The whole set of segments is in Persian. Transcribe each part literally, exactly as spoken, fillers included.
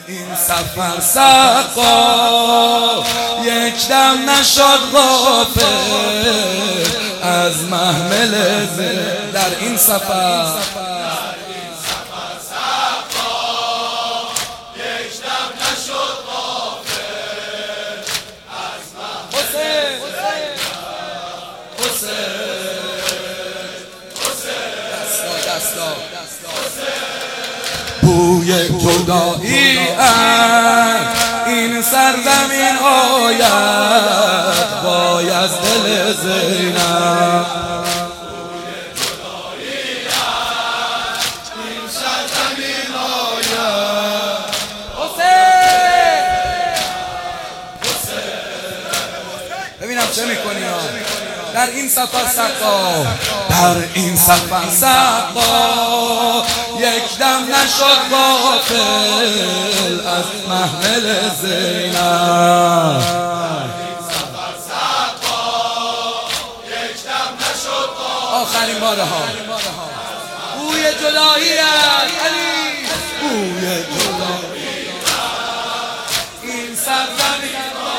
این سفر سقا یک دم نشد غافل از محمل زل. در این سفر بوی جدایی از این سرزمین آید وای از دل زینب. این سرزمین آید ببینم چه میکنی ها. در این سفر سقا در این سفر سقا یک دم نشد غافل از محمل زینب. آخرین باره ها بوی جدایی از علی بوی جدایی این سرزمین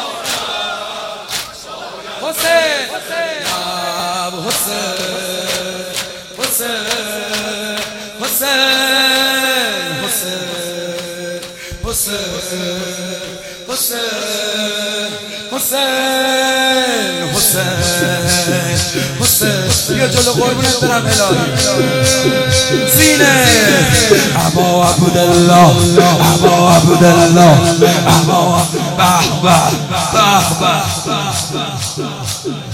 حسین حسین حسین حسین حسین حسین حسین حسین حسین بیا جلو قربونت برم الهی. زینه ابا عبدالله ابا عبدالله ابا به به به به